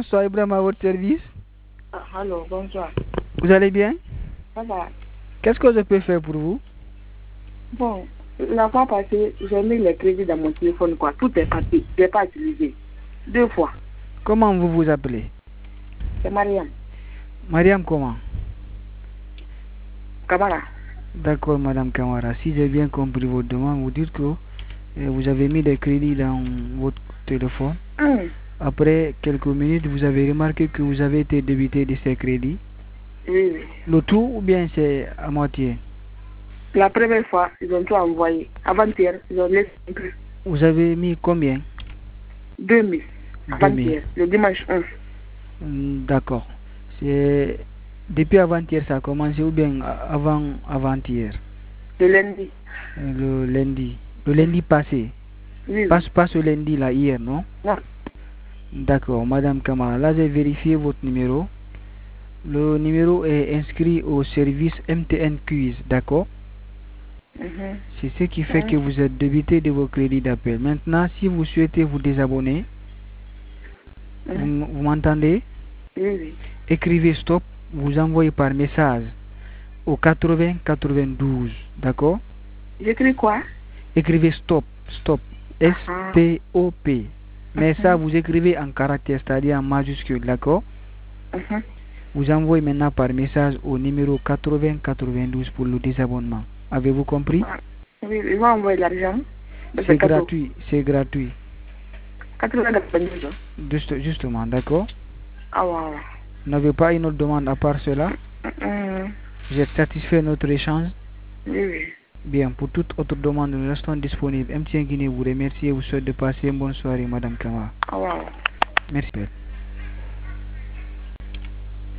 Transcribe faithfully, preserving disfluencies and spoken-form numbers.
bonsoir Ibrahim à votre service. Ah, allô, bonsoir. Vous allez bien? Ça va. Qu'est-ce que je peux faire pour vous? Bon, la fois passée, j'ai mis les crédits dans mon téléphone, quoi. Tout est parti. Je n'ai pas utilisé. Deux fois. Comment vous vous appelez? C'est Mariam. Mariam comment? Kamara. D'accord, Madame Kamara. Si j'ai bien compris votre demande, vous dites que euh, vous avez mis des crédits dans votre téléphone. Hum. Après quelques minutes, vous avez remarqué que vous avez été débité de ces crédits. Oui, oui. Le tout ou bien c'est à moitié? La première fois, ils ont tout envoyé. Avant-hier, ils ont laissé un peu. Vous avez mis combien? deux mille. Avant-hier, le dimanche onze. Hmm, d'accord. C'est depuis avant-hier ça a commencé ou bien avant avant-hier? Le lundi. Le lundi. Le lundi passé. Oui, Pas, oui. pas ce lundi là, hier, non? Non. D'accord, Madame Kamara. Là, j'ai vérifié votre numéro. Le numéro est inscrit au service M T N Quiz, d'accord? Mhm. C'est ce qui fait Mhm. que vous êtes débité de vos crédits d'appel. Maintenant, si vous souhaitez vous désabonner, Mhm. vous, vous m'entendez? Oui, oui. Écrivez stop, vous envoyez par message au quatre-vingts quatre-vingt-douze, d'accord? J'écris quoi? Écrivez stop, stop, S T O P. Mais ça, vous écrivez en caractère, c'est-à-dire en majuscule, d'accord? Mhm. Vous envoyez maintenant par message au numéro quatre-vingts quatre-vingt-douze pour le désabonnement. Avez-vous compris? Oui, ils vont envoyer l'argent. C'est gratuit, c'est gratuit. quatre-vingts quatre-vingt-douze. Juste, justement, d'accord? Ah, ouais. Vous n'avez pas une autre demande à part cela? Mhm. Vous êtes satisfait de notre échange? Oui, oui. Bien, pour toute autre demande, nous restons disponibles. M T N Guinée vous remercie et vous souhaite de passer une bonne soirée, Madame Kamara. Ah, ouais. Merci.